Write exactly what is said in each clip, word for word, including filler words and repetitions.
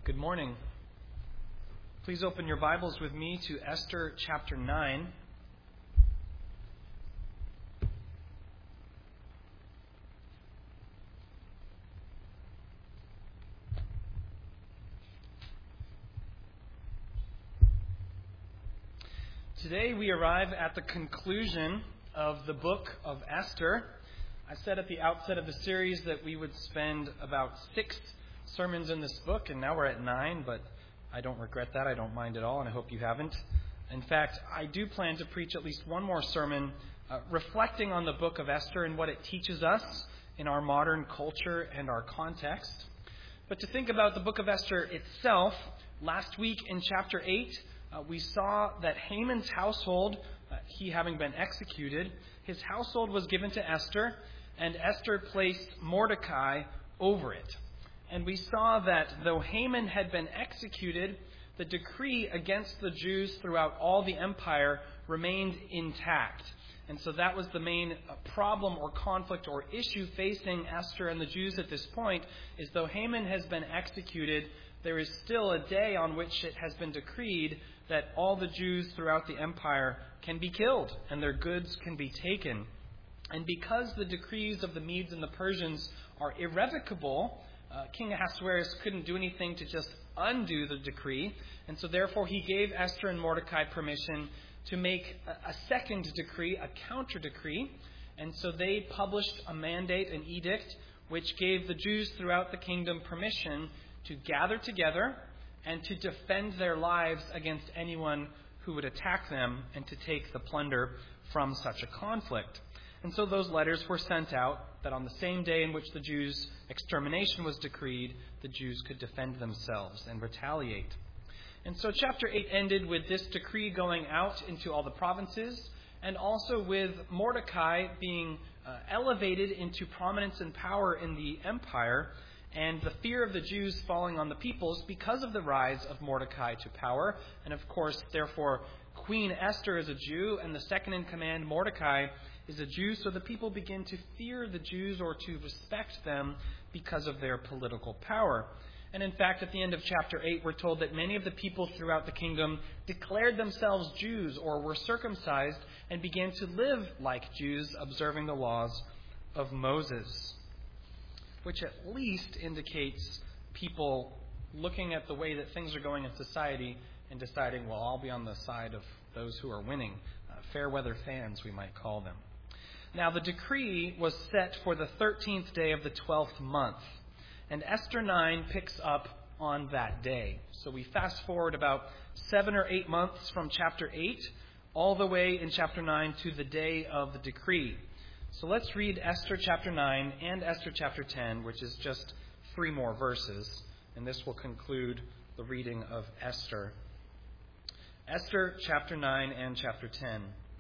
Good morning. Please open your Bibles with me to Esther chapter nine. Today we arrive at the conclusion of the book of Esther. I said at the outset of the series that we would spend about six sermons in this book, and now we're at nine, but I don't regret that. I don't mind at all, and I hope you haven't. In fact, I do plan to preach at least one more sermon uh, reflecting on the book of Esther and what it teaches us in our modern culture and our context. But to think about the book of Esther itself, last week in chapter eight, uh, we saw that Haman's household, uh, he having been executed, his household was given to Esther, and Esther placed Mordecai over it. And we saw that though Haman had been executed, the decree against the Jews throughout all the empire remained intact. And so that was the main problem or conflict or issue facing Esther and the Jews at this point, is though Haman has been executed, there is still a day on which it has been decreed that all the Jews throughout the empire can be killed and their goods can be taken. And because the decrees of the Medes and the Persians are irrevocable, Uh, King Ahasuerus couldn't do anything to just undo the decree, and so therefore he gave Esther and Mordecai permission to make a, a second decree, a counter decree, and so they published a mandate, an edict, which gave the Jews throughout the kingdom permission to gather together and to defend their lives against anyone who would attack them and to take the plunder from such a conflict. And so those letters were sent out that on the same day in which the Jews' extermination was decreed, the Jews could defend themselves and retaliate. And so chapter eight ended with this decree going out into all the provinces, and also with Mordecai being uh, elevated into prominence and power in the empire, and the fear of the Jews falling on the peoples because of the rise of Mordecai to power. And of course, therefore, Queen Esther is a Jew, and the second in command, Mordecai, is a Jew, so the people begin to fear the Jews or to respect them because of their political power. And in fact, at the end of chapter eight, we're told that many of the people throughout the kingdom declared themselves Jews or were circumcised and began to live like Jews, observing the laws of Moses, which at least indicates people looking at the way that things are going in society and deciding, well, I'll be on the side of those who are winning. Uh, fair weather fans, we might call them. Now, the decree was set for the thirteenth day of the twelfth month, and Esther nine picks up on that day. So we fast forward about seven or eight months from chapter eight, all the way in chapter nine to the day of the decree. So let's read Esther chapter nine and Esther chapter ten, which is just three more verses, and this will conclude the reading of Esther. Esther chapter nine and chapter ten.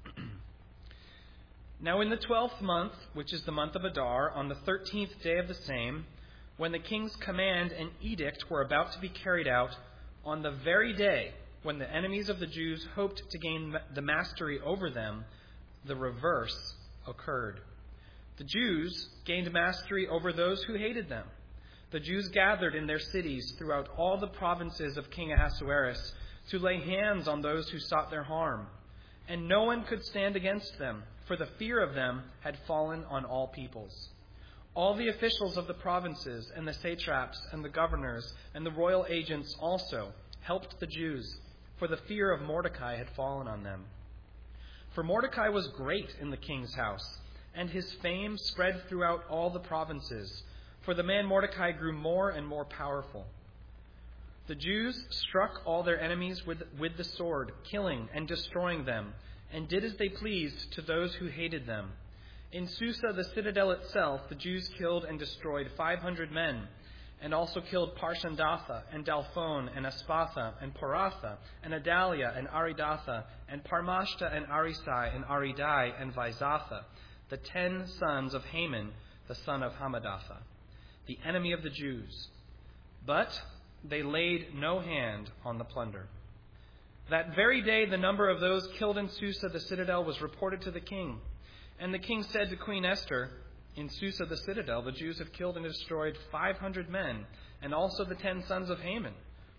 Now in the twelfth month, which is the month of Adar, on the thirteenth day of the same, when the king's command and edict were about to be carried out, on the very day when the enemies of the Jews hoped to gain the mastery over them, the reverse occurred. The Jews gained mastery over those who hated them. The Jews gathered in their cities throughout all the provinces of King Ahasuerus to lay hands on those who sought their harm. And no one could stand against them, for the fear of them had fallen on all peoples. All the officials of the provinces and the satraps and the governors and the royal agents also helped the Jews, for the fear of Mordecai had fallen on them. For Mordecai was great in the king's house, and his fame spread throughout all the provinces, for the man Mordecai grew more and more powerful. The Jews struck all their enemies with, with the sword, killing and destroying them, and did as they pleased to those who hated them. In Susa, the citadel itself, the Jews killed and destroyed five hundred men, and also killed Parshandatha, and Dalphon, and Aspatha, and Poratha, and Adalia, and Aridatha, and Parmashta, and Arisai, and Aridai, and Vaizatha, the ten sons of Haman, the son of Hammedatha, the enemy of the Jews. But they laid no hand on the plunder. That very day, the number of those killed in Susa, the citadel, was reported to the king. And the king said to Queen Esther, in Susa, the citadel, the Jews have killed and destroyed five hundred men, and also the ten sons of Haman.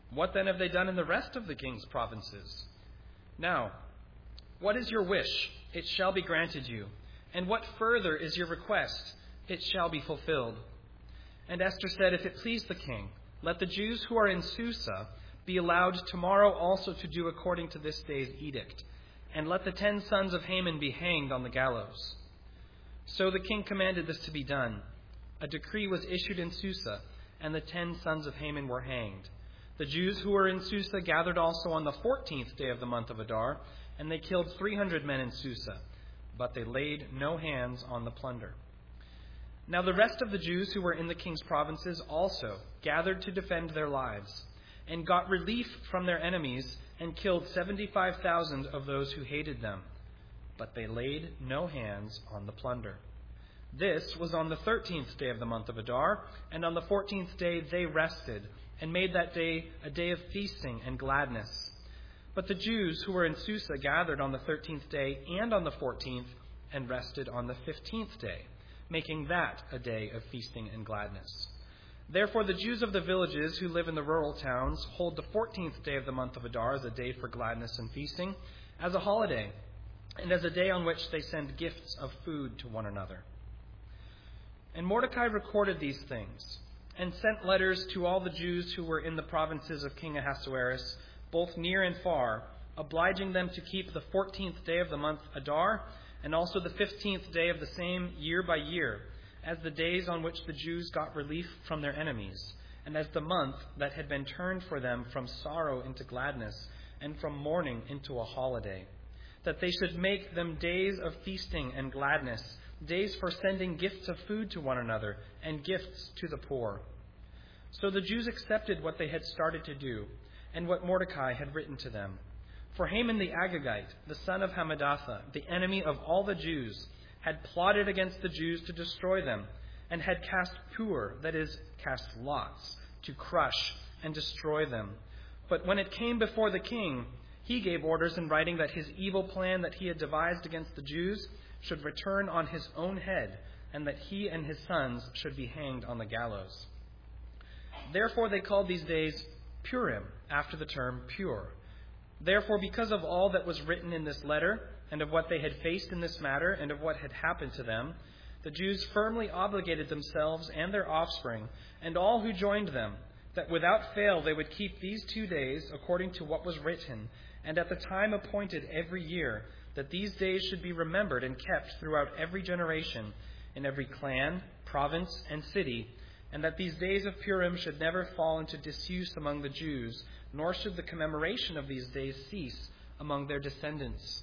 What then have they done in the rest of the king's provinces? Now, what is your wish? It shall be granted you. And what further is your request? It shall be fulfilled. And Esther said, If it please the king, let the Jews who are in Susa be allowed tomorrow also to do according to this day's edict, and let the ten sons of Haman be hanged on the gallows. So the king commanded this to be done. A decree was issued in Susa, and the ten sons of Haman were hanged. The Jews who were in Susa gathered also on the fourteenth day of the month of Adar, and they killed three hundred men in Susa, but they laid no hands on the plunder. Now the rest of the Jews who were in the king's provinces also gathered to defend their lives, and got relief from their enemies, and killed seventy-five thousand of those who hated them, but they laid no hands on the plunder. This was on the thirteenth day of the month of Adar, and on the fourteenth day they rested, and made that day a day of feasting and gladness. But the Jews who were in Susa gathered on the thirteenth day and on the fourteenth, and rested on the fifteenth day, making that a day of feasting and gladness. Therefore the Jews of the villages who live in the rural towns hold the fourteenth day of the month of Adar as a day for gladness and feasting, as a holiday, and as a day on which they send gifts of food to one another. And Mordecai recorded these things, and sent letters to all the Jews who were in the provinces of King Ahasuerus, both near and far, obliging them to keep the fourteenth day of the month Adar, and also the fifteenth day of the same year by year, as the days on which the Jews got relief from their enemies, and as the month that had been turned for them from sorrow into gladness, and from mourning into a holiday, that they should make them days of feasting and gladness, days for sending gifts of food to one another, and gifts to the poor. So the Jews accepted what they had started to do, and what Mordecai had written to them. For Haman the Agagite, the son of Hammedatha, the enemy of all the Jews, had plotted against the Jews to destroy them, and had cast pur, that is, cast lots, to crush and destroy them. But when it came before the king, he gave orders in writing that his evil plan that he had devised against the Jews should return on his own head, and that he and his sons should be hanged on the gallows. Therefore they called these days Purim, after the term pure. Therefore, because of all that was written in this letter, and of what they had faced in this matter, and of what had happened to them, the Jews firmly obligated themselves and their offspring, and all who joined them, that without fail they would keep these two days according to what was written, and at the time appointed every year, that these days should be remembered and kept throughout every generation, in every clan, province, and city, and that these days of Purim should never fall into disuse among the Jews, nor should the commemoration of these days cease among their descendants.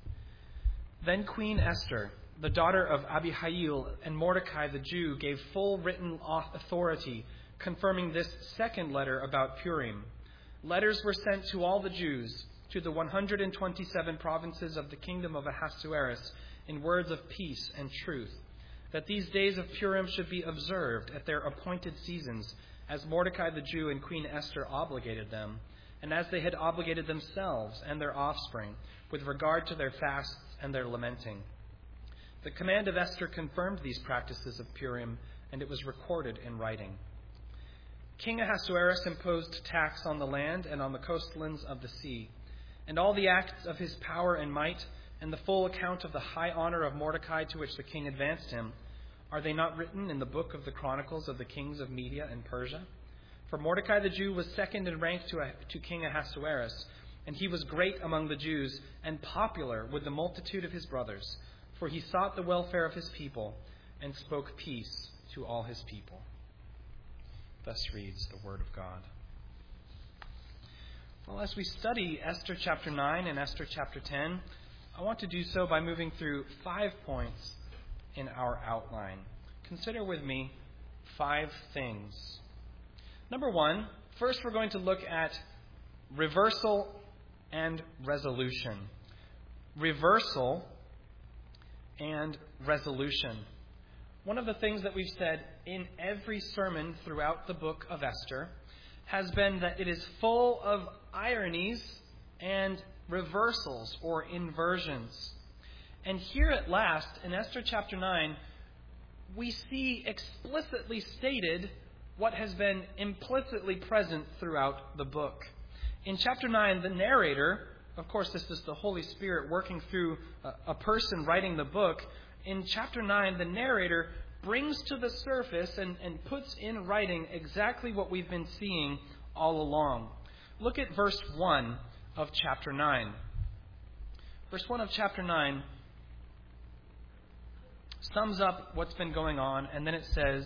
Then Queen Esther, the daughter of Abihail, and Mordecai the Jew gave full written authority, confirming this second letter about Purim. Letters were sent to all the Jews, to the one hundred twenty-seven provinces of the kingdom of Ahasuerus, in words of peace and truth, that these days of Purim should be observed at their appointed seasons, as Mordecai the Jew and Queen Esther obligated them, and as they had obligated themselves and their offspring, with regard to their fasts and their lamenting. The command of Esther confirmed these practices of Purim, and it was recorded in writing. King Ahasuerus imposed tax on the land and on the coastlands of the sea, and all the acts of his power and might, and the full account of the high honor of Mordecai to which the king advanced him, are they not written in the book of the Chronicles of the kings of Media and Persia? For Mordecai the Jew was second in rank to, to King Ahasuerus, and he was great among the Jews, and popular with the multitude of his brothers, for he sought the welfare of his people, and spoke peace to all his people. Thus reads the word of God. Well, as we study Esther chapter nine and Esther chapter ten, I want to do so by moving through five points in our outline. Consider with me five things. Number one, first we're going to look at reversal and resolution. Reversal and resolution. One of the things that we've said in every sermon throughout the book of Esther has been that it is full of ironies and reversals or inversions. And here at last, in Esther chapter nine, we see explicitly stated what has been implicitly present throughout the book. In chapter nine, the narrator, of course this is the Holy Spirit working through a, a person writing the book. In chapter nine, the narrator brings to the surface and, and puts in writing exactly what we've been seeing all along. Look at verse one of chapter nine. Verse one of chapter nine sums up what's been going on, and then it says,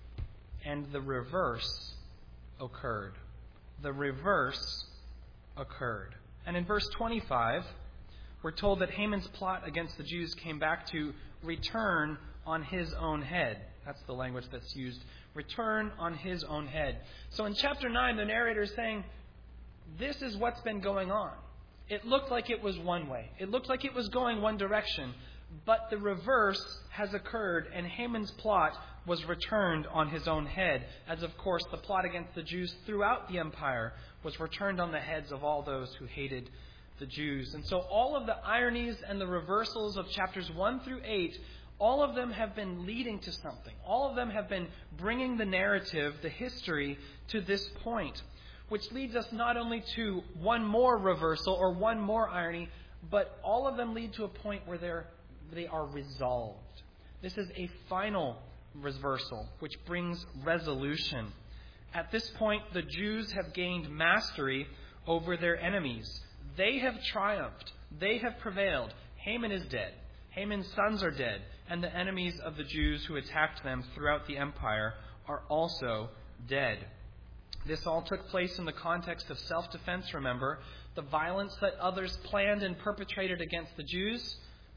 and the reverse occurred. The reverse occurred. And in verse twenty-five, we're told that Haman's plot against the Jews came back to return on his own head. That's the language that's used. Return on his own head. So in chapter nine, the narrator is saying, this is what's been going on. It looked like it was one way. It looked like it was going one direction. But the reverse has occurred, and Haman's plot was returned on his own head, as of course the plot against the Jews throughout the empire was returned on the heads of all those who hated the Jews. And so all of the ironies and the reversals of chapters one through eight, all of them have been leading to something. All of them have been bringing the narrative, the history, to this point, which leads us not only to one more reversal or one more irony, but all of them lead to a point where they're, they are resolved. This is a final reversal, which brings resolution. At this point, the Jews have gained mastery over their enemies. They have triumphed. They have prevailed. Haman is dead. Haman's sons are dead. And the enemies of the Jews who attacked them throughout the empire are also dead. This all took place in the context of self-defense, remember. The violence that others planned and perpetrated against the Jews,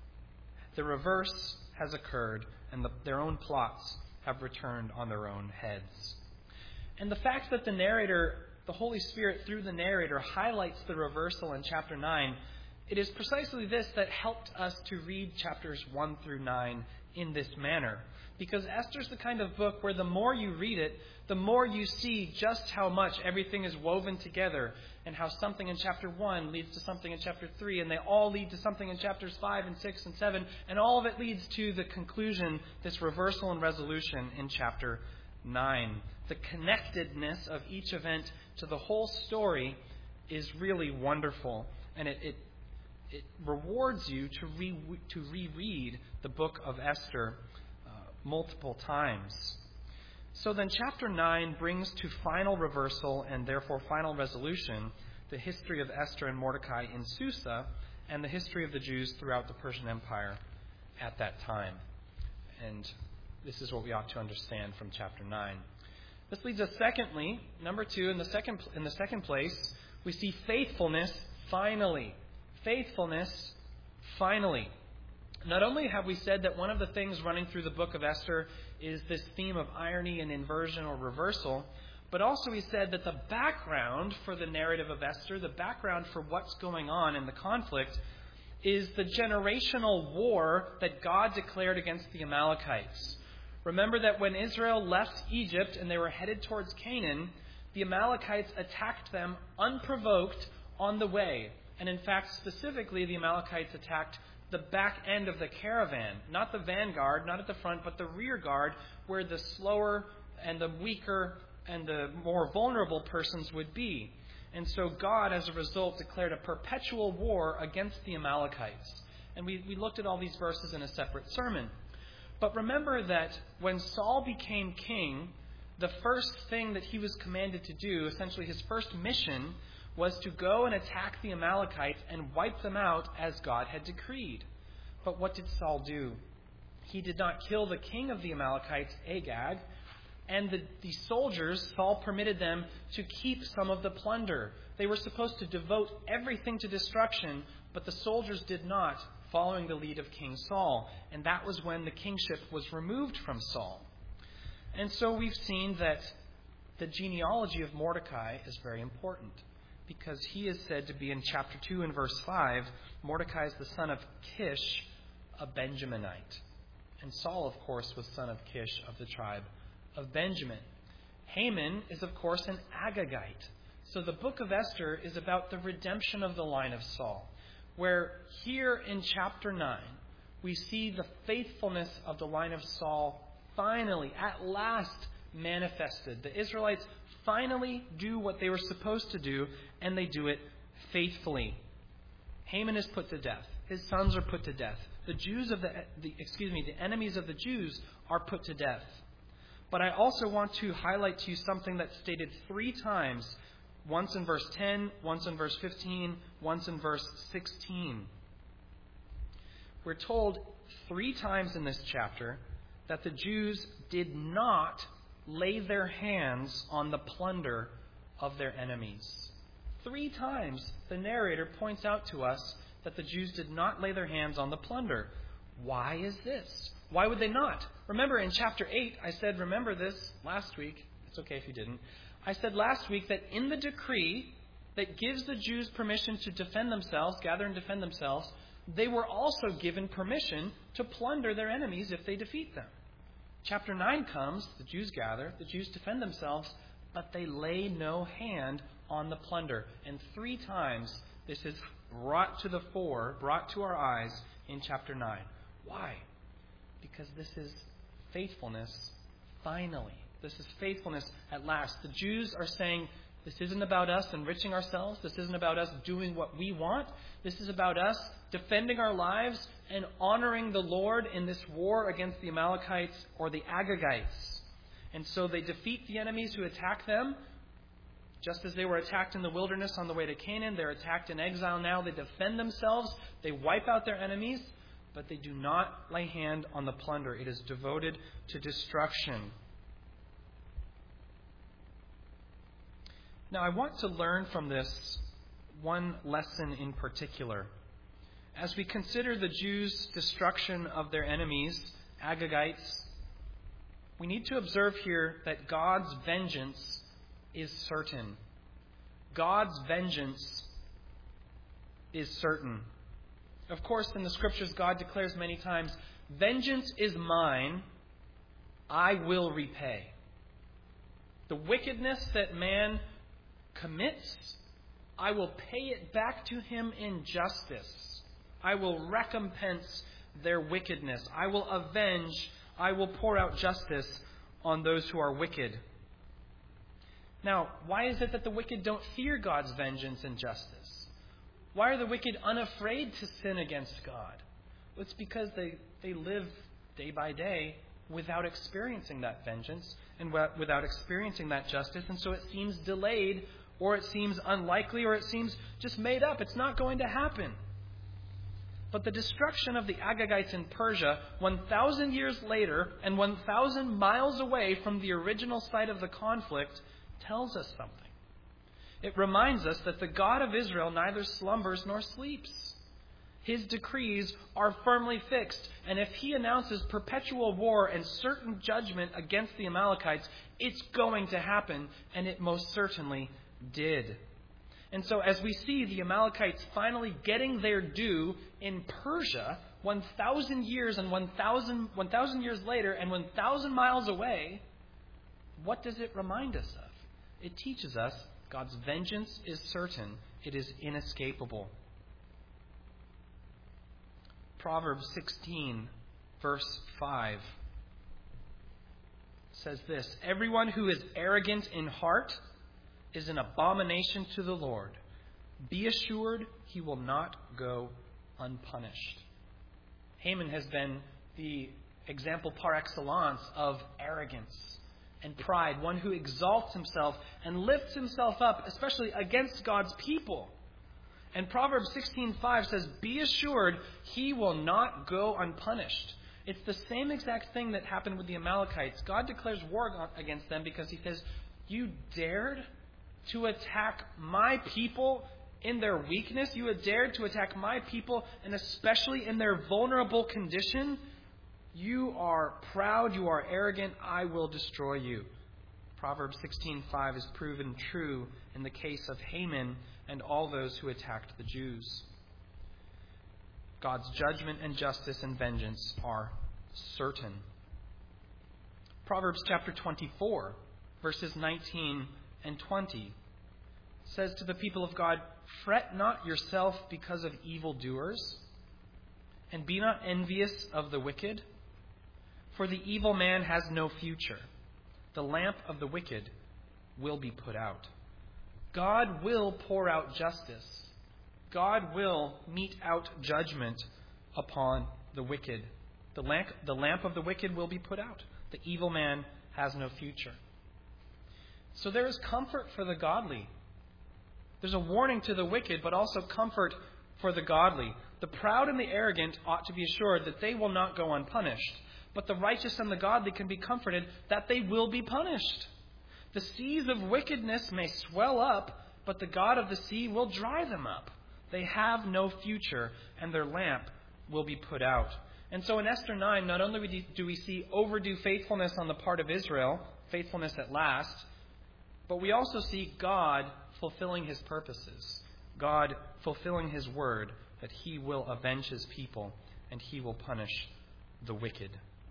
the reverse has occurred, and the, their own plots have returned on their own heads. And the fact that the narrator, the Holy Spirit through the narrator, highlights the reversal in chapter nine, it is precisely this that helped us to read chapters one through nine in this manner. Because Esther's the kind of book where the more you read it, the more you see just how much everything is woven together, and how something in chapter one leads to something in chapter three, and they all lead to something in chapters five and six and seven, and all of it leads to the conclusion, this reversal and resolution in chapter nine. The connectedness of each event to the whole story is really wonderful, and it, it, it rewards you to, re, to reread the book of Esther uh, multiple times. So then chapter nine brings to final reversal and therefore final resolution the history of Esther and Mordecai in Susa and the history of the Jews throughout the Persian Empire at that time. And this is what we ought to understand from chapter nine. This leads us secondly, number two, in the second in the second place, we see faithfulness finally. Faithfulness finally. Not only have we said that one of the things running through the book of Esther is this theme of irony and inversion or reversal, but also we said that the background for the narrative of Esther, the background for what's going on in the conflict, is the generational war that God declared against the Amalekites. Remember that when Israel left Egypt and they were headed towards Canaan, the Amalekites attacked them unprovoked on the way. And in fact, specifically, the Amalekites attacked the back end of the caravan, not the vanguard, not at the front, but the rear guard, where the slower and the weaker and the more vulnerable persons would be. And so God, as a result, declared a perpetual war against the Amalekites. And we, we looked at all these verses in a separate sermon. But remember that when Saul became king, the first thing that he was commanded to do, essentially his first mission, was to go and attack the Amalekites and wipe them out as God had decreed. But what did Saul do? He did not kill the king of the Amalekites, Agag, and the, the soldiers, Saul permitted them to keep some of the plunder. They were supposed to devote everything to destruction, but the soldiers did not, following the lead of King Saul. And that was when the kingship was removed from Saul. And so we've seen that the genealogy of Mordecai is very important, because he is said to be in chapter two and verse five, Mordecai is the son of Kish, a Benjaminite. And Saul, of course, was son of Kish of the tribe of Benjamin. Haman is, of course, an Agagite. So the book of Esther is about the redemption of the line of Saul, where here in chapter nine, we see the faithfulness of the line of Saul finally, at last, manifested. The Israelites finally do what they were supposed to do, and they do it faithfully. Haman is put to death. His sons are put to death. The Jews of the, the excuse me, the enemies of the Jews are put to death. But I also want to highlight to you something that's stated three times, once in verse ten, once in verse fifteen, once in verse sixteen. We're told three times in this chapter that the Jews did not lay their hands on the plunder of their enemies. Three times the narrator points out to us that the Jews did not lay their hands on the plunder. Why is this? Why would they not? Remember in chapter eight, I said, remember this last week. It's okay if you didn't. I said last week that in the decree that gives the Jews permission to defend themselves, gather and defend themselves, they were also given permission to plunder their enemies if they defeat them. Chapter nine comes, the Jews gather, the Jews defend themselves, but they lay no hand on the plunder. And three times this is brought to the fore, brought to our eyes in chapter nine. Why? Because this is faithfulness finally. This is faithfulness at last. The Jews are saying, this isn't about us enriching ourselves. This isn't about us doing what we want. This is about us defending our lives and honoring the Lord in this war against the Amalekites or the Agagites. And so they defeat the enemies who attack them. Just as they were attacked in the wilderness on the way to Canaan, they're attacked in exile now. They defend themselves. They wipe out their enemies, but they do not lay hand on the plunder. It is devoted to destruction. Now, I want to learn from this one lesson in particular. As we consider the Jews' destruction of their enemies, Agagites, we need to observe here that God's vengeance is certain. God's vengeance is certain. Of course, in the Scriptures, God declares many times, vengeance is mine, I will repay. The wickedness that man commits, I will pay it back to him in justice. I will recompense their wickedness. I will avenge, I will pour out justice on those who are wicked. Now, why is it that the wicked don't fear God's vengeance and justice? Why are the wicked unafraid to sin against God? Well, it's because they, they live day by day without experiencing that vengeance and without experiencing that justice. And so it seems delayed, or it seems unlikely, or it seems just made up. It's not going to happen. But the destruction of the Agagites in Persia, one thousand years later and one thousand miles away from the original site of the conflict, tells us something. It reminds us that the God of Israel neither slumbers nor sleeps. His decrees are firmly fixed, and if he announces perpetual war and certain judgment against the Amalekites, it's going to happen, and it most certainly did. And so as we see the Amalekites finally getting their due in Persia, one thousand years and one thousand, one thousand years later and one thousand miles away, what does it remind us of? It teaches us God's vengeance is certain. It is inescapable. Proverbs sixteen, verse five says this, everyone who is arrogant in heart is an abomination to the Lord. Be assured he will not go unpunished. Haman has been the example par excellence of arrogance and pride, one who exalts himself and lifts himself up, especially against God's people. And Proverbs sixteen five says, be assured he will not go unpunished. It's the same exact thing that happened with the Amalekites. God declares war against them because he says, you dared to attack my people in their weakness? You had dared to attack my people, and especially in their vulnerable condition? You are proud, you are arrogant, I will destroy you. Proverbs sixteen five is proven true in the case of Haman and all those who attacked the Jews. God's judgment and justice and vengeance are certain. Proverbs chapter twenty-four, verses nineteen and twenty says to the people of God, fret not yourself because of evildoers, and be not envious of the wicked, for the evil man has no future, the lamp of the wicked will be put out. God will pour out justice. God will mete out judgment upon the wicked. The lamp, the lamp of the wicked will be put out. The evil man has no future. So there is comfort for the godly. There's a warning to the wicked, but also comfort for the godly. The proud and the arrogant ought to be assured that they will not go unpunished. But the righteous and the godly can be comforted that they will be punished. The seas of wickedness may swell up, but the God of the sea will dry them up. They have no future, and their lamp will be put out. And so in Esther nine, not only do we see overdue faithfulness on the part of Israel, faithfulness at last, but we also see God fulfilling his purposes. God fulfilling his word that he will avenge his people and he will punish the wicked.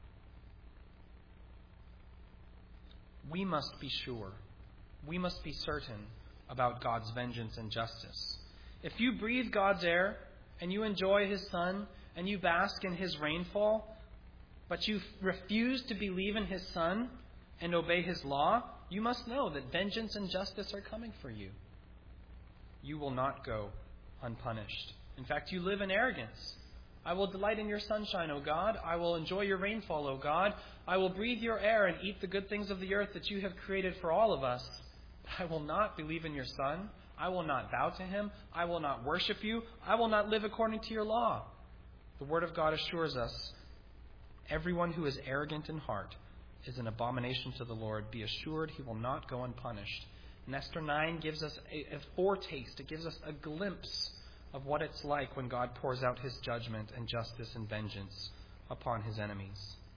We must be sure, we must be certain about God's vengeance and justice. If you breathe God's air and you enjoy his sun and you bask in his rainfall, but you refuse to believe in his son and obey his law, you must know that vengeance and justice are coming for you. You will not go unpunished. In fact, you live in arrogance. I will delight in your sunshine, O God. I will enjoy your rainfall, O God. I will breathe your air and eat the good things of the earth that you have created for all of us. But I will not believe in your Son. I will not bow to him. I will not worship you. I will not live according to your law. The Word of God assures us, everyone who is arrogant in heart is an abomination to the Lord. Be assured he will not go unpunished. And Esther nine gives us a, a foretaste. It gives us a glimpse of what it's like when God pours out his judgment and justice and vengeance upon his enemies.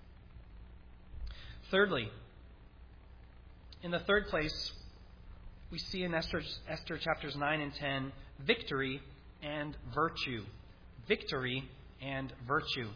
Thirdly, in the third place, we see in Esther, Esther chapters nine and ten, victory and virtue. Victory and virtue.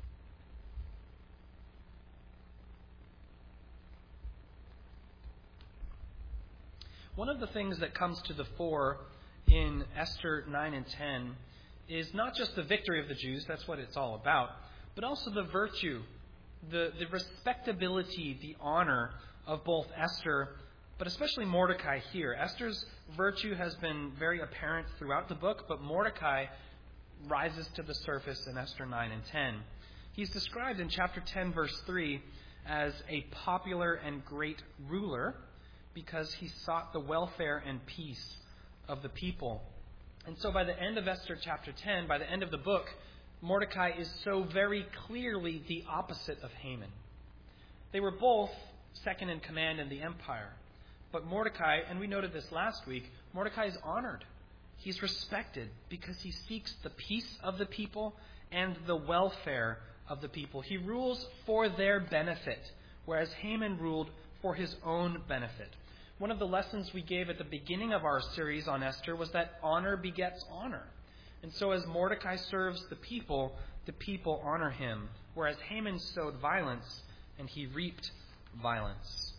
One of the things that comes to the fore in Esther nine and ten is not just the victory of the Jews, that's what it's all about, but also the virtue, the, the respectability, the honor of both Esther, but especially Mordecai here. Esther's virtue has been very apparent throughout the book, but Mordecai rises to the surface in Esther nine and ten. He's described in chapter ten, verse three, as a popular and great ruler because he sought the welfare and peace of the people. And so by the end of Esther chapter ten, by the end of the book, Mordecai is so very clearly the opposite of Haman. They were both second in command in the empire. But Mordecai, and we noted this last week, Mordecai is honored. He's respected because he seeks the peace of the people and the welfare of the people. He rules for their benefit, whereas Haman ruled for his own benefit. One of the lessons we gave at the beginning of our series on Esther was that honor begets honor. And so as Mordecai serves the people, the people honor him, whereas Haman sowed violence and he reaped violence.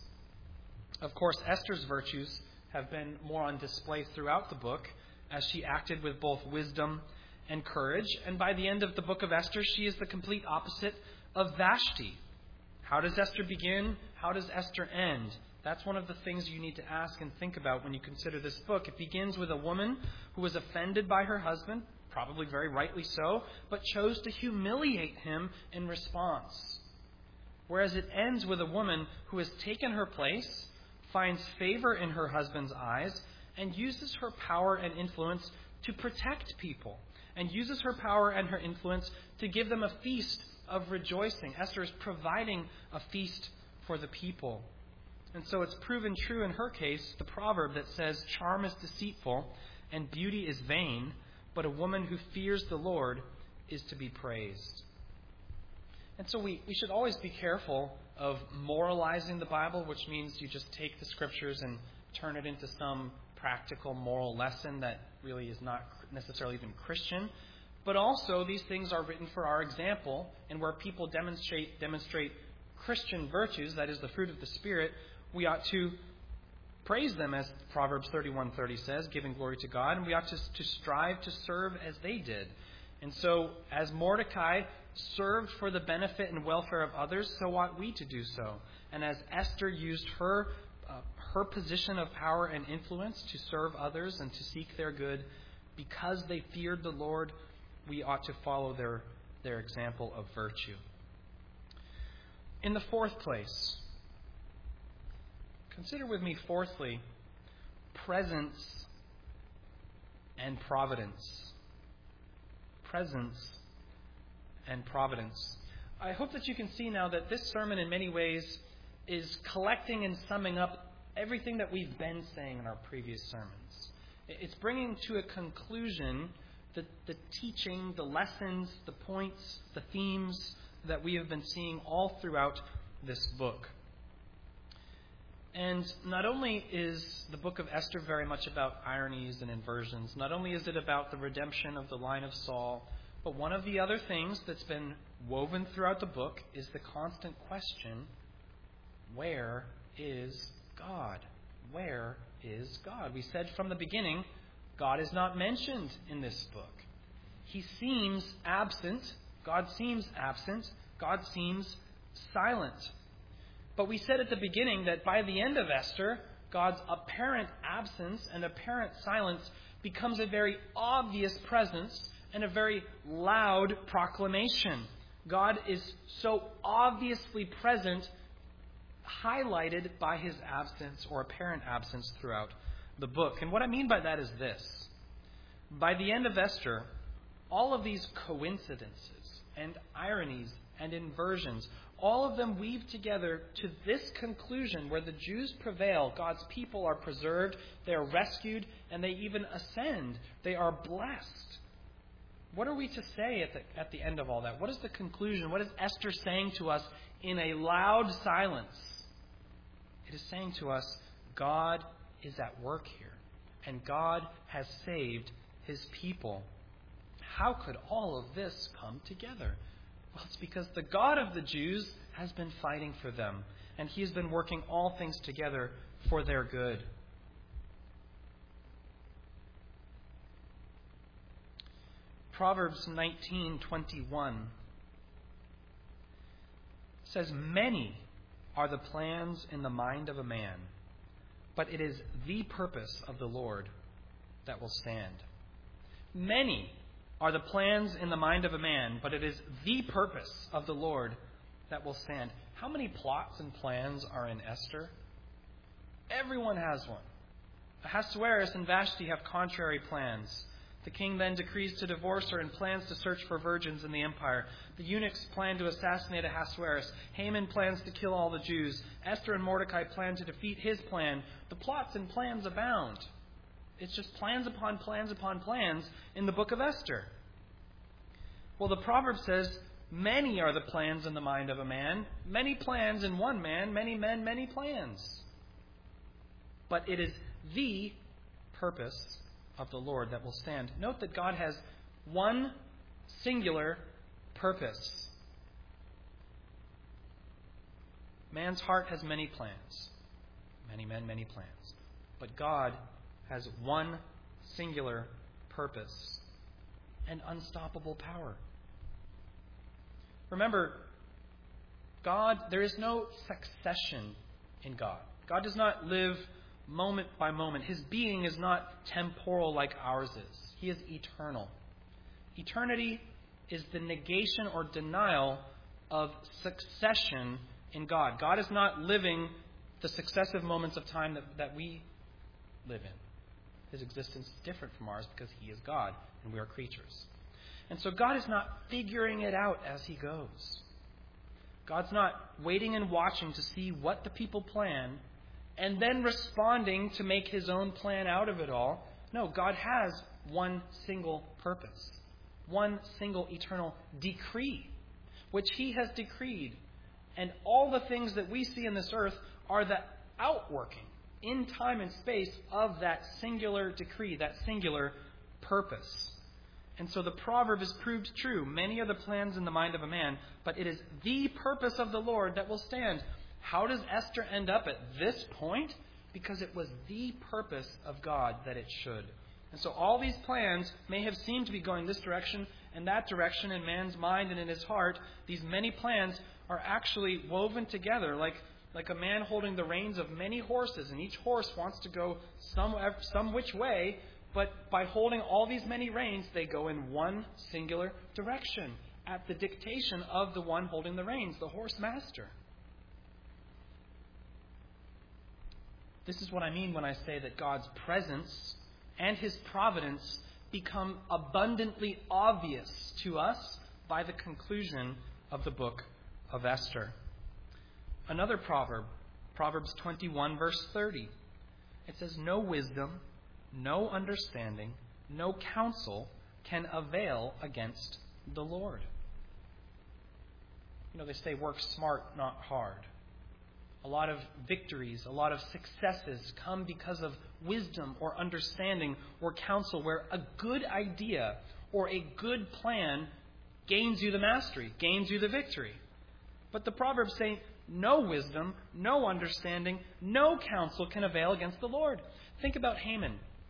Of course, Esther's virtues have been more on display throughout the book as she acted with both wisdom and courage. And by the end of the book of Esther, she is the complete opposite of Vashti. How does Esther begin? How does Esther end? That's one of the things you need to ask and think about when you consider this book. It begins with a woman who was offended by her husband, probably very rightly so, but chose to humiliate him in response. Whereas it ends with a woman who has taken her place, finds favor in her husband's eyes, and uses her power and influence to protect people, and uses her power and her influence to give them a feast of rejoicing. Esther is providing a feast for the people. And so it's proven true in her case, the proverb that says, charm is deceitful and beauty is vain, but a woman who fears the Lord is to be praised. And so we, we should always be careful of moralizing the Bible, which means you just take the scriptures and turn it into some practical moral lesson that really is not necessarily even Christian. But also these things are written for our example, and where people demonstrate demonstrate Christian virtues, that is the fruit of the Spirit, we ought to praise them, as Proverbs thirty-one thirty says, giving glory to God, and we ought to, to strive to serve as they did. And so, as Mordecai served for the benefit and welfare of others, so ought we to do so. And as Esther used her uh, her position of power and influence to serve others and to seek their good, because they feared the Lord, we ought to follow their, their example of virtue. In the fourth place, consider with me, fourthly, presence and providence. Presence and providence. I hope that you can see now that this sermon in many ways is collecting and summing up everything that we've been saying in our previous sermons. It's bringing to a conclusion the, the teaching, the lessons, the points, the themes that we have been seeing all throughout this book. And not only is the book of Esther very much about ironies and inversions, not only is it about the redemption of the line of Saul, but one of the other things that's been woven throughout the book is the constant question, where is God? Where is God? We said from the beginning, God is not mentioned in this book. He seems absent. God seems absent. God seems silent. But we said at the beginning that by the end of Esther, God's apparent absence and apparent silence becomes a very obvious presence and a very loud proclamation. God is so obviously present, highlighted by his absence or apparent absence throughout the book. And what I mean by that is this. By the end of Esther, all of these coincidences and ironies and inversions, all of them weave together to this conclusion where the Jews prevail, God's people are preserved, they are rescued, and they even ascend. They are blessed. What are we to say at the, at the end of all that? What is the conclusion? What is Esther saying to us in a loud silence? It is saying to us, God is at work here, and God has saved his people. How could all of this come together? Well, it's because the God of the Jews has been fighting for them, and he has been working all things together for their good. Proverbs nineteen twenty-one says, "Many are the plans in the mind of a man, but it is the purpose of the Lord that will stand." Many are the plans in the mind of a man, but it is the purpose of the Lord that will stand. How many plots and plans are in Esther? Everyone has one. Ahasuerus and Vashti have contrary plans. The king then decrees to divorce her and plans to search for virgins in the empire. The eunuchs plan to assassinate Ahasuerus. Haman plans to kill all the Jews. Esther and Mordecai plan to defeat his plan. The plots and plans abound. It's just plans upon plans upon plans in the book of Esther. Well, the proverb says, many are the plans in the mind of a man. Many plans in one man. Many men, many plans. But it is the purpose of the Lord that will stand. Note that God has one singular purpose. Man's heart has many plans. Many men, many plans. But God has one singular purpose and unstoppable power. Remember, God, there is no succession in God. God does not live moment by moment. His being is not temporal like ours is. He is eternal. Eternity is the negation or denial of succession in God. God is not living the successive moments of time that, that we live in. His existence is different from ours because he is God and we are creatures. And so God is not figuring it out as he goes. God's not waiting and watching to see what the people plan and then responding to make his own plan out of it all. No, God has one single purpose, one single eternal decree, which he has decreed. And all the things that we see in this earth are the outworking in time and space of that singular decree, that singular purpose. And so the proverb is proved true. Many are the plans in the mind of a man, but it is the purpose of the Lord that will stand. How does Esther end up at this point? Because it was the purpose of God that it should. And so all these plans may have seemed to be going this direction and that direction in man's mind and in his heart. These many plans are actually woven together like, like a man holding the reins of many horses, and each horse wants to go some, some which way, but by holding all these many reins, they go in one singular direction at the dictation of the one holding the reins, the horse master. This is what I mean when I say that God's presence and His providence become abundantly obvious to us by the conclusion of the book of Esther. Another proverb, Proverbs twenty-one, verse thirty. It says, "No wisdom, no understanding, no counsel can avail against the Lord." You know, they say work smart, not hard. A lot of victories, a lot of successes come because of wisdom or understanding or counsel, where a good idea or a good plan gains you the mastery, gains you the victory. But the Proverbs say no wisdom, no understanding, no counsel can avail against the Lord. Think about Haman.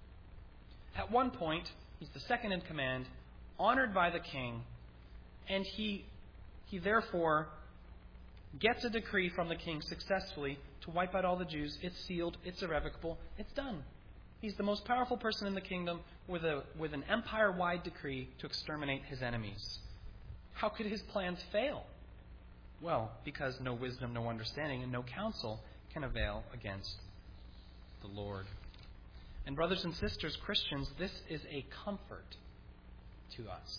At one point, he's the second in command, honored by the king, and he, he therefore gets a decree from the king successfully to wipe out all the Jews. It's sealed. It's irrevocable. It's done. He's the most powerful person in the kingdom with a with an empire-wide decree to exterminate his enemies. How could his plans fail? Well, because no wisdom, no understanding, and no counsel can avail against the Lord. And brothers and sisters, Christians, this is a comfort to us.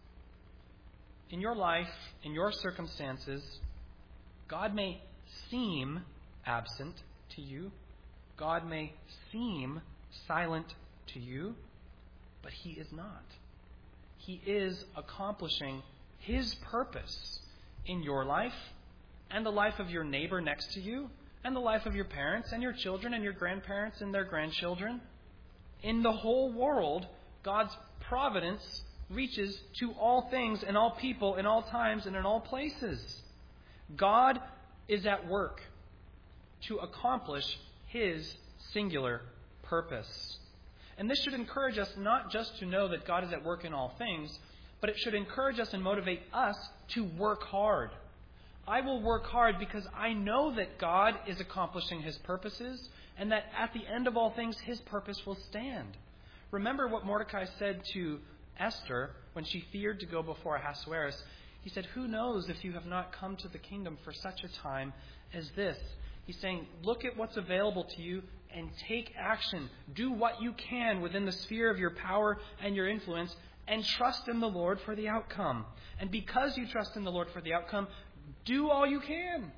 In your life, in your circumstances, God may seem absent to you. God may seem silent to you, but He is not. He is accomplishing His purpose in your life and the life of your neighbor next to you and the life of your parents and your children and your grandparents and their grandchildren. In the whole world, God's providence reaches to all things and all people in all times and in all places. God is at work to accomplish His singular purpose. And this should encourage us not just to know that God is at work in all things, but it should encourage us and motivate us to work hard. I will work hard because I know that God is accomplishing His purposes and that at the end of all things, His purpose will stand. Remember what Mordecai said to Esther when she feared to go before Ahasuerus. He said, "Who knows if you have not come to the kingdom for such a time as this?" He's saying, look at what's available to you and take action. Do what you can within the sphere of your power and your influence, and trust in the Lord for the outcome. And because you trust in the Lord for the outcome, do all you can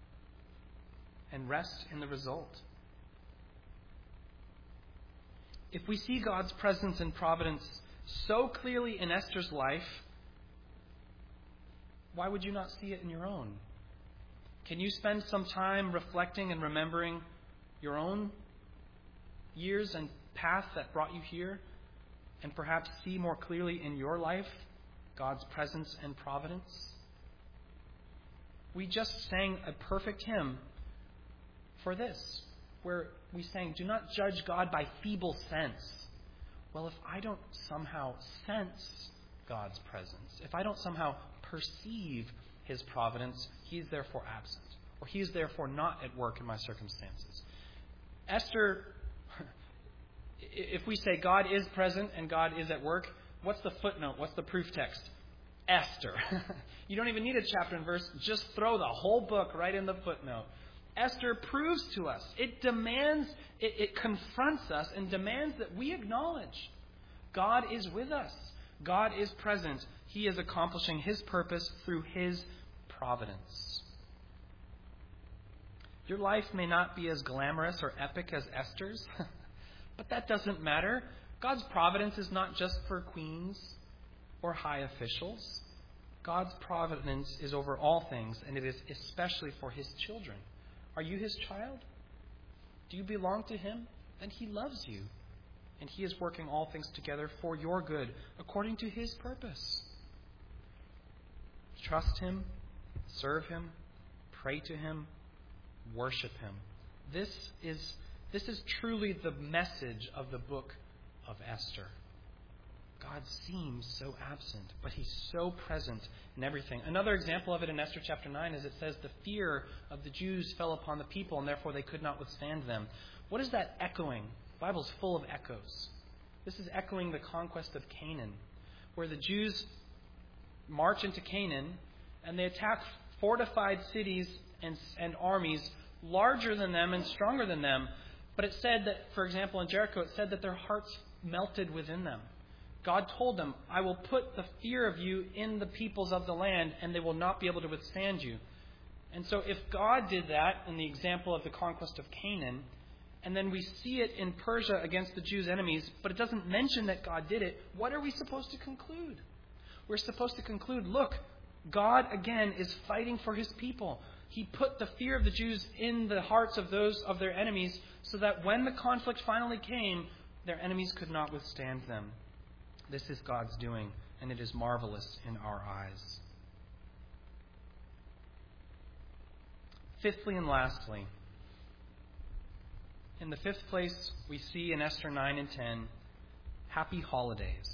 and rest in the result. If we see God's presence and providence so clearly in Esther's life, why would you not see it in your own? Can you spend some time reflecting and remembering your own years and path that brought you here, and perhaps see more clearly in your life God's presence and providence? We just sang a perfect hymn for this, where we sang, "Do not judge God by feeble sense." Well, if I don't somehow sense God's presence, if I don't somehow perceive His providence, He is therefore absent, or He is therefore not at work in my circumstances. Esther, if we say God is present and God is at work, what's the footnote? What's the proof text? Esther. You don't even need a chapter and verse. Just throw the whole book right in the footnote. Esther proves to us. It demands, it, it confronts us and demands that we acknowledge God is with us. God is present. He is accomplishing His purpose through His providence. Your life may not be as glamorous or epic as Esther's, but that doesn't matter. God's providence is not just for queens or high officials. God's providence is over all things, and it is especially for His children. Are you His child? Do you belong to Him? Then He loves you, and He is working all things together for your good, according to His purpose. Trust Him, serve Him, pray to Him, worship Him. This is, this is truly the message of the book of Esther. God seems so absent, but he's so present in everything. Another example of it in Esther chapter nine is it says the fear of the Jews fell upon the people, and therefore they could not withstand them. What is that echoing? The Bible's full of echoes. This is echoing the conquest of Canaan, where the Jews march into Canaan, and they attack fortified cities and, and armies larger than them and stronger than them. But it said that, for example, in Jericho, it said that their hearts melted within them. God told them, I will put the fear of you in the peoples of the land, and they will not be able to withstand you. And so if God did that in the example of the conquest of Canaan, and then we see it in Persia against the Jews' enemies, but it doesn't mention that God did it, what are we supposed to conclude? We're supposed to conclude, look, God again is fighting for his people. He put the fear of the Jews in the hearts of those of their enemies so that when the conflict finally came, their enemies could not withstand them. This is God's doing, and it is marvelous in our eyes. Fifthly and lastly, in the fifth place, we see in Esther nine and ten, happy holidays.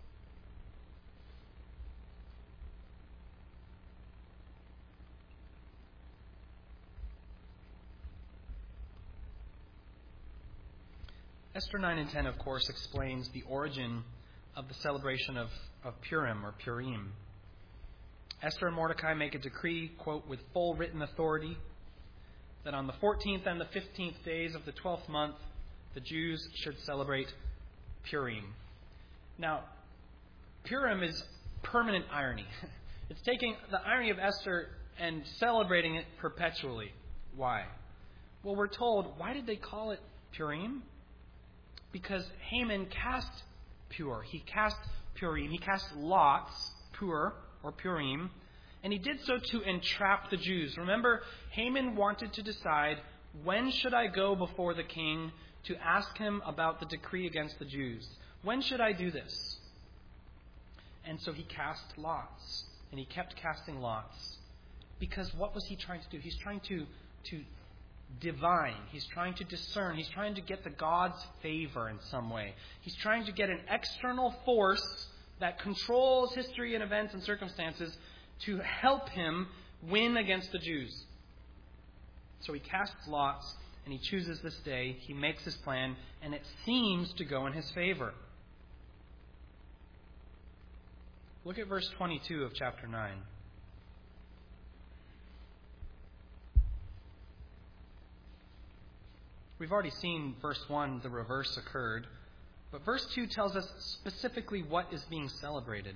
Esther nine and ten, of course, explains the origin of the celebration of, of Purim or Purim. Esther and Mordecai make a decree, quote, with full written authority, that on the fourteenth and the fifteenth days of the twelfth month, the Jews should celebrate Purim. Now, Purim is permanent irony. It's taking the irony of Esther and celebrating it perpetually. Why? Well, we're told, why did they call it Purim? Because Haman cast Pur. He cast Purim. He cast lots, Pur, or Purim, and he did so to entrap the Jews. Remember, Haman wanted to decide, when should I go before the king to ask him about the decree against the Jews? When should I do this? And so he cast lots, and he kept casting lots. Because what was he trying to do? He's trying to, to divine. He's trying to discern. He's trying to get the God's favor in some way. He's trying to get an external force that controls history and events and circumstances to help him win against the Jews. So he casts lots, and he chooses this day. He makes his plan, and it seems to go in his favor. Look at verse twenty-two of chapter nine. We've already seen verse one, the reverse occurred. But verse two tells us specifically what is being celebrated.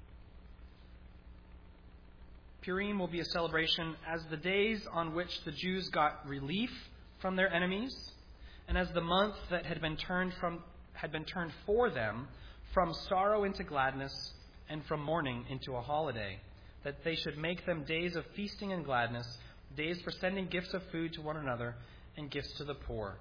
Purim will be a celebration as the days on which the Jews got relief from their enemies, and as the month that had been turned from had been turned for them from sorrow into gladness and from mourning into a holiday, that they should make them days of feasting and gladness, days for sending gifts of food to one another and gifts to the poor.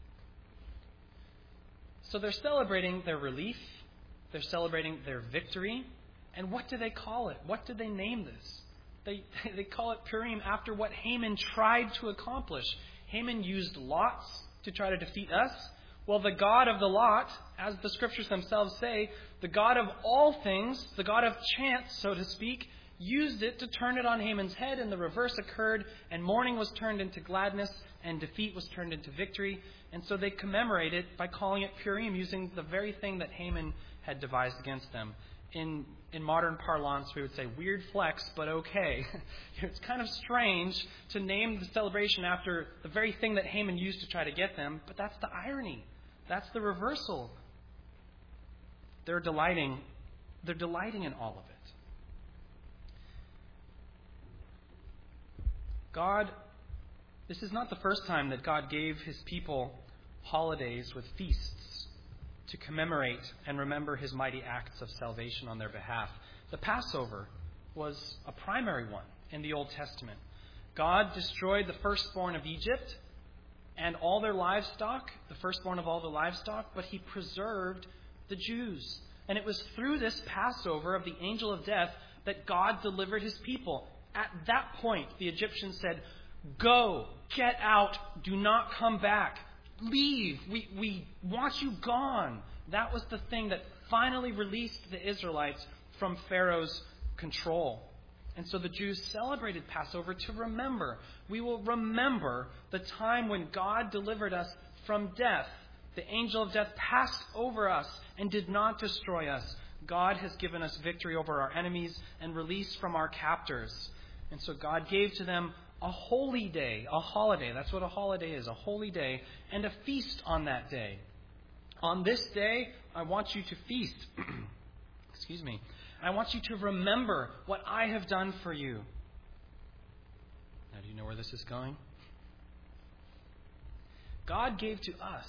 So they're celebrating their relief, they're celebrating their victory, and what do they call it? What did they name this? They, they call it Purim after what Haman tried to accomplish. Haman used lots to try to defeat us. Well, the God of the lot, as the scriptures themselves say, the God of all things, the God of chance, so to speak, used it to turn it on Haman's head, and the reverse occurred, and mourning was turned into gladness, and defeat was turned into victory. And so they commemorate it by calling it Purim, using the very thing that Haman had devised against them. In in modern parlance, we would say weird flex, but okay. It's kind of strange to name the celebration after the very thing that Haman used to try to get them, but that's the irony. That's the reversal. They're delighting. They're delighting in all of it. God, this is not the first time that God gave his people holidays with feasts to commemorate and remember his mighty acts of salvation on their behalf. The Passover was a primary one in the Old Testament. God destroyed the firstborn of Egypt and all their livestock, the firstborn of all the livestock, but he preserved the Jews. And it was through this Passover of the angel of death that God delivered his people. At that point, the Egyptians said, "Go, get out, do not come back. Leave. We, we want you gone. That was the thing that finally released the Israelites from Pharaoh's control. And so the Jews celebrated Passover to remember. We will remember the time when God delivered us from death. The angel of death passed over us and did not destroy us. God has given us victory over our enemies and release from our captors. And so God gave to them a holy day, a holiday. That's what a holiday is, a holy day, and a feast on that day. On this day, I want you to feast. Excuse me. I want you to remember what I have done for you. Now, do you know where this is going? God gave to us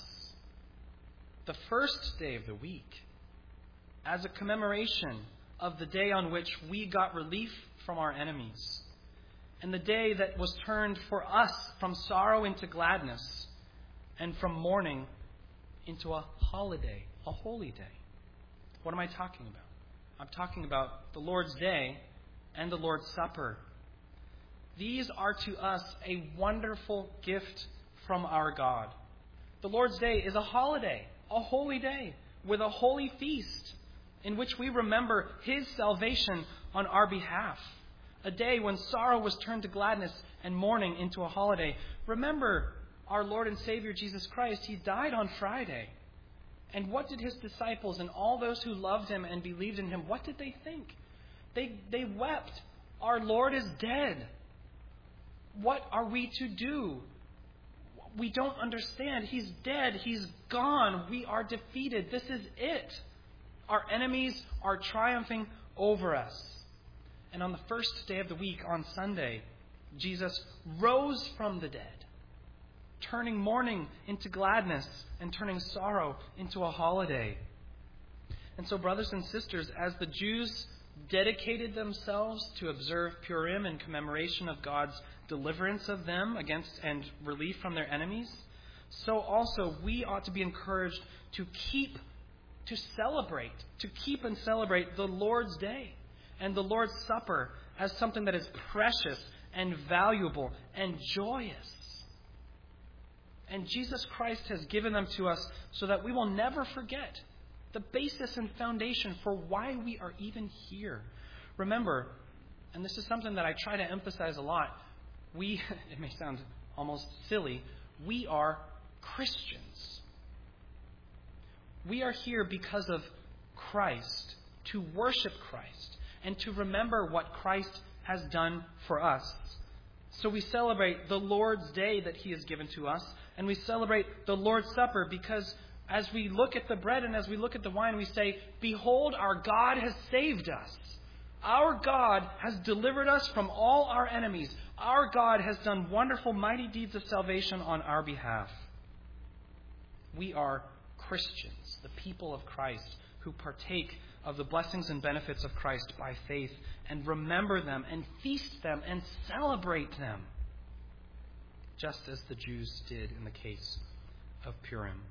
the first day of the week as a commemoration of the day on which we got relief from our enemies, and the day that was turned for us from sorrow into gladness and from mourning into a holiday, a holy day. What am I talking about? I'm talking about the Lord's Day and the Lord's Supper. These are to us a wonderful gift from our God. The Lord's Day is a holiday, a holy day, with a holy feast in which we remember His salvation on our behalf. A day when sorrow was turned to gladness and mourning into a holiday. Remember our Lord and Savior Jesus Christ. He died on Friday. And what did His disciples and all those who loved Him and believed in Him, what did they think? They, they wept. Our Lord is dead. What are we to do? We don't understand. He's dead. He's gone. We are defeated. This is it. Our enemies are triumphing over us. And on the first day of the week, on Sunday, Jesus rose from the dead, turning mourning into gladness and turning sorrow into a holiday. And so, brothers and sisters, as the Jews dedicated themselves to observe Purim in commemoration of God's deliverance of them against and relief from their enemies, so also we ought to be encouraged to keep, to celebrate, to keep and celebrate the Lord's Day and the Lord's Supper as something that is precious and valuable and joyous. And Jesus Christ has given them to us so that we will never forget the basis and foundation for why we are even here. Remember, and this is something that I try to emphasize a lot, we, it may sound almost silly, we are Christians. We are here because of Christ, to worship Christ, and to remember what Christ has done for us. So we celebrate the Lord's Day that He has given to us, and we celebrate the Lord's Supper because as we look at the bread and as we look at the wine, we say, "Behold, our God has saved us. Our God has delivered us from all our enemies. Our God has done wonderful, mighty deeds of salvation on our behalf." We are Christians, the people of Christ, who partake of the blessings and benefits of Christ by faith and remember them and feast them and celebrate them, just as the Jews did in the case of Purim.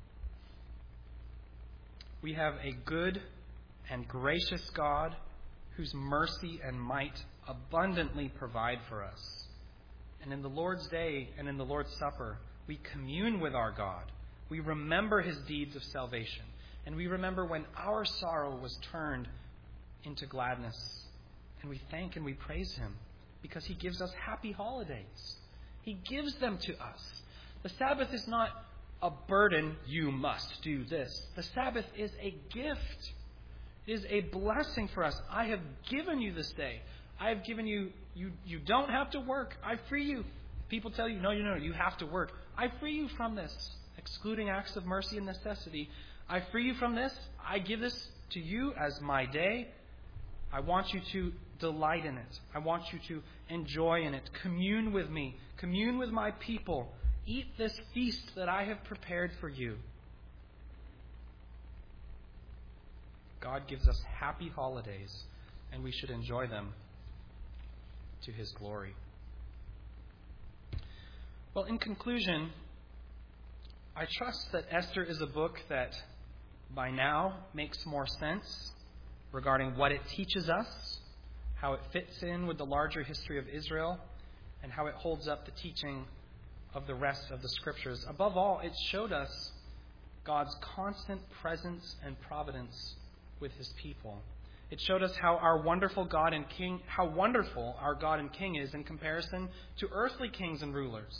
We have a good and gracious God whose mercy and might abundantly provide for us. And in the Lord's Day and in the Lord's Supper, we commune with our God. We remember His deeds of salvation. And we remember when our sorrow was turned into gladness. And we thank and we praise Him because He gives us happy holidays. He gives them to us. The Sabbath is not a burden, you must do this. The Sabbath is a gift. It is a blessing for us. I have given you this day. I have given you, you, you don't have to work. I free you. People tell you, no, you know, you have to work. I free you from this, excluding acts of mercy and necessity. I free you from this. I give this to you as my day. I want you to delight in it. I want you to enjoy in it. Commune with me. Commune with my people. Eat this feast that I have prepared for you. God gives us happy holidays, and we should enjoy them to His glory. Well, in conclusion, I trust that Esther is a book that by now makes more sense regarding what it teaches us, how it fits in with the larger history of Israel, and how it holds up the teaching of the rest of the Scriptures. Above all, it showed us God's constant presence and providence with his people. It showed us how our wonderful God and King, how wonderful our God and King is in comparison to earthly kings and rulers.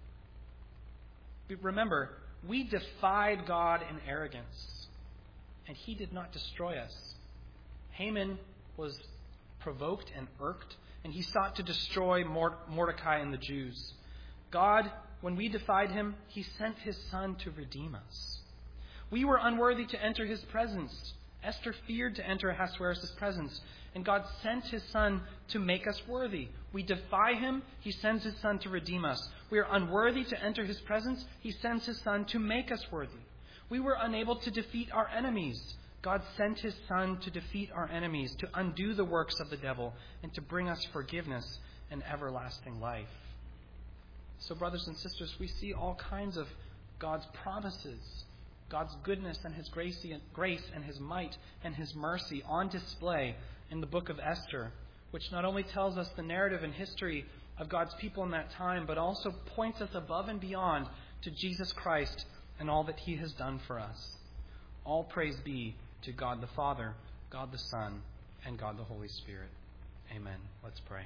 Remember, we defied God in arrogance, and he did not destroy us. Haman was provoked and irked, and he sought to destroy Mordecai and the Jews. God, when we defied him, he sent his Son to redeem us. We were unworthy to enter his presence. Esther feared to enter Ahasuerus' presence, and God sent his Son to make us worthy. We defy him, he sends his Son to redeem us. We are unworthy to enter his presence, he sends his Son to make us worthy. We were unable to defeat our enemies. God sent his Son to defeat our enemies, to undo the works of the devil, and to bring us forgiveness and everlasting life. So, brothers and sisters, we see all kinds of God's promises, God's goodness and his grace and his might and his mercy on display in the book of Esther, which not only tells us the narrative and history of God's people in that time, but also points us above and beyond to Jesus Christ and all that he has done for us. All praise be to God the Father, God the Son, and God the Holy Spirit. Amen. Let's pray.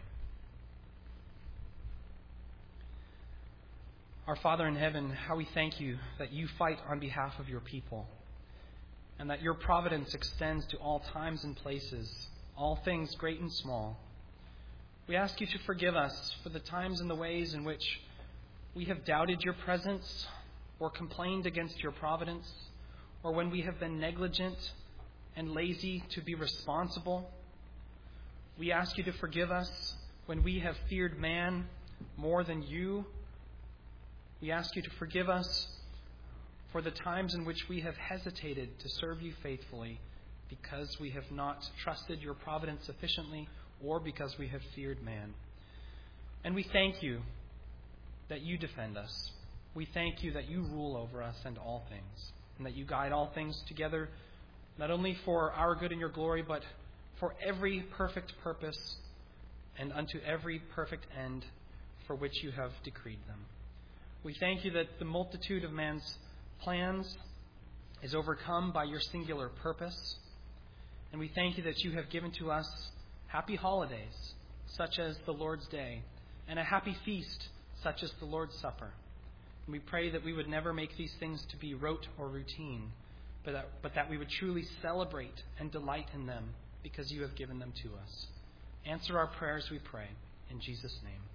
Our Father in heaven, how we thank you that you fight on behalf of your people, and that your providence extends to all times and places, all things great and small. We ask you to forgive us for the times and the ways in which we have doubted your presence or complained against your providence, or when we have been negligent and lazy to be responsible. We ask you to forgive us when we have feared man more than you. We ask you to forgive us for the times in which we have hesitated to serve you faithfully because we have not trusted your providence sufficiently or because we have feared man. And we thank you that you defend us. We thank you that you rule over us and all things, and that you guide all things together, not only for our good and your glory, but for every perfect purpose and unto every perfect end for which you have decreed them. We thank you that the multitude of man's plans is overcome by your singular purpose. And we thank you that you have given to us happy holidays, such as the Lord's Day, and a happy feast, such as the Lord's Supper. And we pray that we would never make these things to be rote or routine, but that, but that we would truly celebrate and delight in them because you have given them to us. Answer our prayers, we pray. In Jesus' name.